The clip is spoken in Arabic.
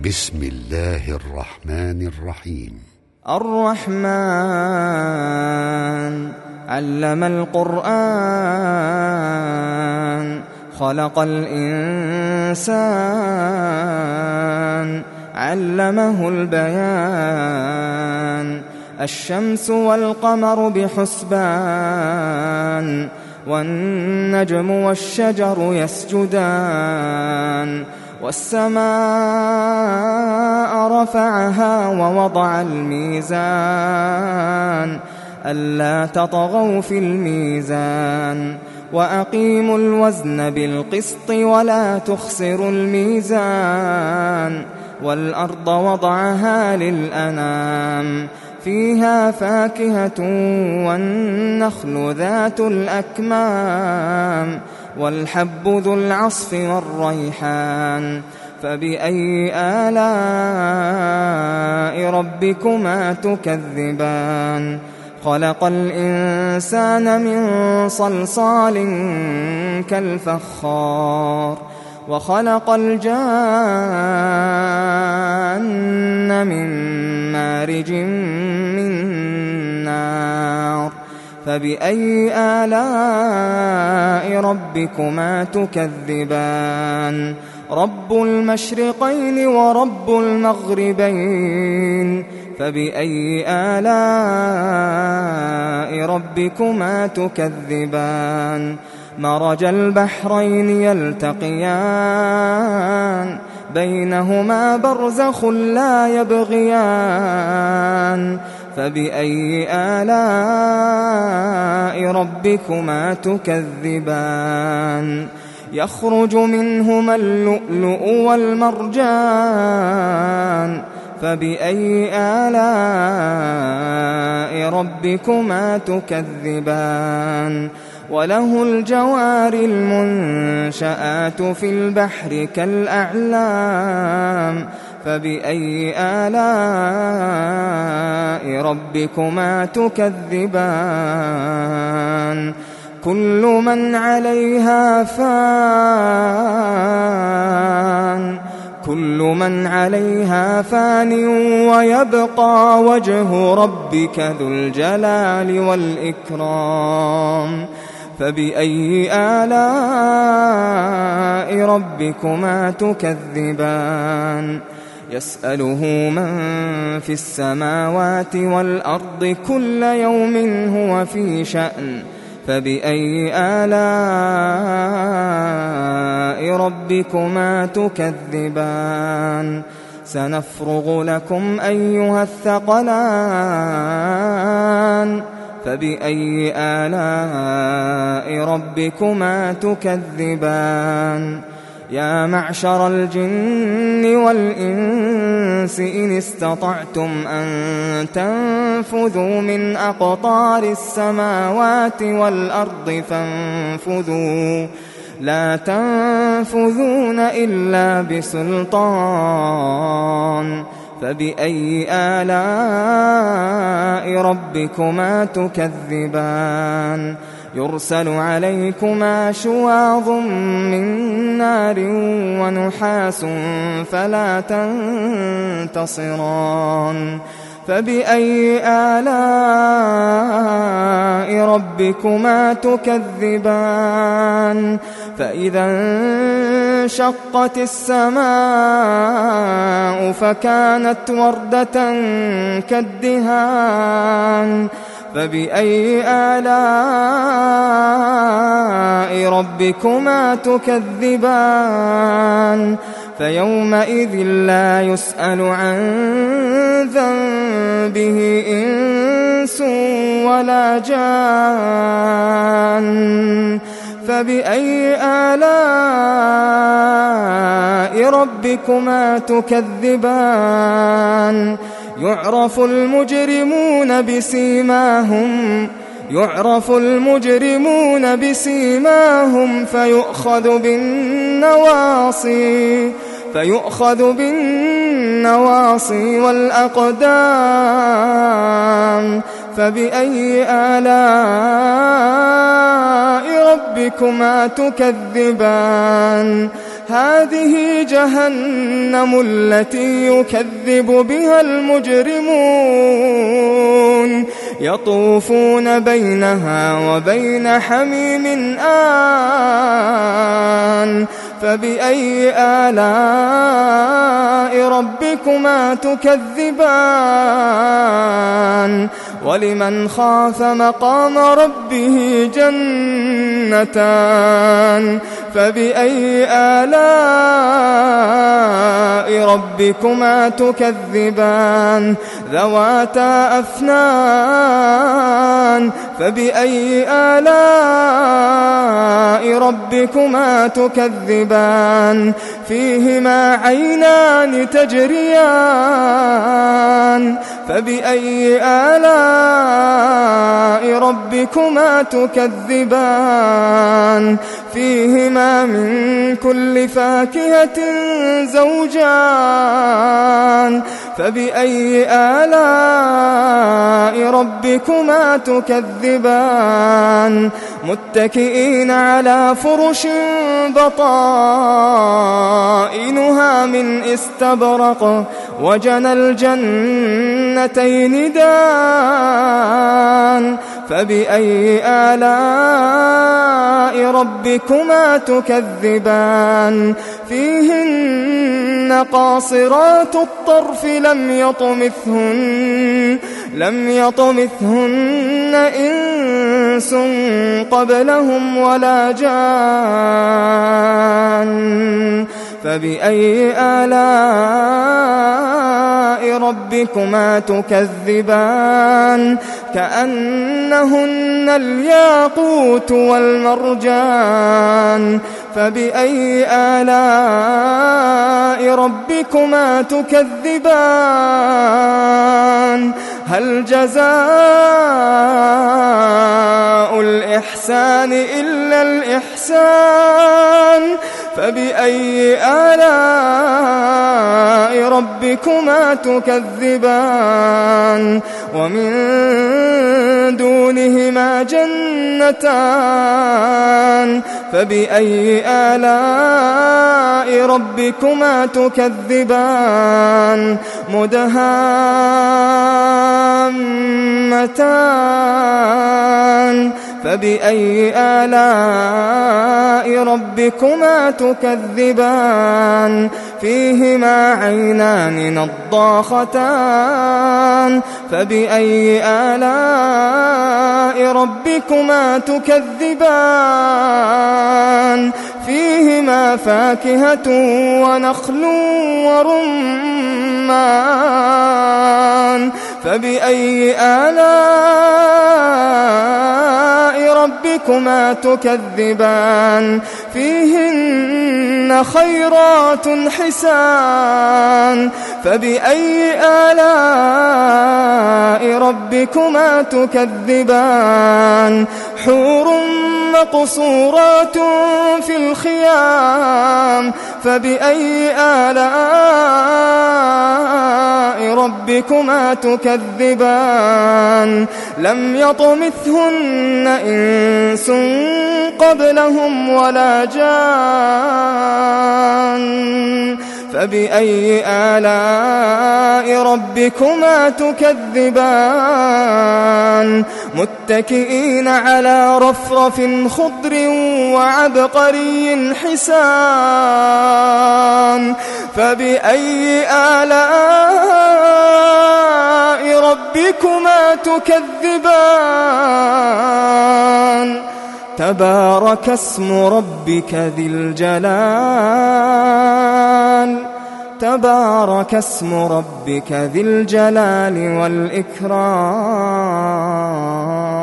بسم الله الرحمن الرحيم. الرحمن علم القرآن خلق الإنسان علمه البيان الشمس والقمر بحسبان والنجم والشجر يسجدان والسماء رفعها ووضع الميزان ألا تطغوا في الميزان وأقيموا الوزن بالقسط ولا تخسروا الميزان والأرض وضعها للأنام فيها فاكهة والنخل ذات الأكمام والحب ذو العصف والريحان فبأي آلاء ربكما تكذبان خلق الإنسان من صلصال كالفخار وخلق الجان من مارج من نار فبأي آلاء ربكما تكذبان رب المشرقين ورب المغربين فبأي آلاء ربكما تكذبان مرج البحرين يلتقيان بينهما برزخ لا يبغيان فبأي آلاء ربكما تكذبان يخرج منهما اللؤلؤ والمرجان فبأي آلاء ربكما تكذبان وله الجوار المنشآت في البحر كالأعلام فبأي آلاء ربكما تكذبان كل من عليها فان ويبقى وجه ربك ذو الجلال والإكرام فبأي آلاء ربكما تكذبان يسأله من في السماوات والأرض كل يوم هو في شأن فبأي آلاء ربكما تكذبان سنفرغ لكم أيها الثقلان فبأي آلاء ربكما تكذبان يا معشر الجن والإنس إن استطعتم أن تنفذوا من أقطار السماوات والأرض فانفذوا لا تنفذون إلا بسلطان فبأي آلاء ربكما تكذبان يرسل عليكما شواظ من نار ونحاس فلا تنتصران فبأي آلاء ربكما تكذبان فإذا انشقت السماء فكانت وردة كالدهان فبأي آلاء ربكما تكذبان فيومئذ لا يسأل عن ذنبه إنس ولا جان فبأي آلاء ربكما تكذبان يعرف المجرمون بسيماهم فيؤخذ بالنواصي والأقدام فبأي آلاء ربكما تكذبان هذه جهنم التي يكذب بها المجرمون يطوفون بينها وبين حميم آن فبأي آلاء ربكما تكذبان ولمن خاف مقام ربه جنتان فبأي آلاء ربكما تكذبان ذواتا أفنان فبأي آلاء ربكما تكذبان فيهما عينان تجريان فبأي آلاء ربكما تكذبان فيهما من كل فاكهة زوجان فبأي آلاء ربكما تكذبان متكئين على فرش بطائنها من استبرق وجنى الجنتين دان فبأي آلاء ربكما تكذبان فيهن قاصرات الطرف لم يطمثهن إنس قبلهم ولا جان فبأي آلاء ربكما تكذبان كأنهن الياقوت والمرجان فبأي آلاء ربكما تكذبان هل جزاء الإحسان إلا الإحسان فبأي آلاء ربكما تكذبان ومن دونهما جنتان فبأي آلاء ربكما تكذبان مدهامتان فبأي آلاء ربكما تكذبان فيهما عينان نضاختان فبأي آلاء ربكما تكذبان فيهما فاكهة ونخل ورمان فبأي آلاء ربكما تكذبان فيهن خيرات حسان فبأي آلاء ربكما تكذبان حور مقصورات في الخيام فبأي آلاء ربكما تكذبان لم يطمثهن إنس قبلهم ولا جان فبأي آلاء ربكما تكذبان متكئين على رفرف خضر وعبقري حسان فبأي آلاء ربكما تكذبان تبارك اسم ربك ذي الجلال تبارك اسم ربك ذي الجلال والإكرام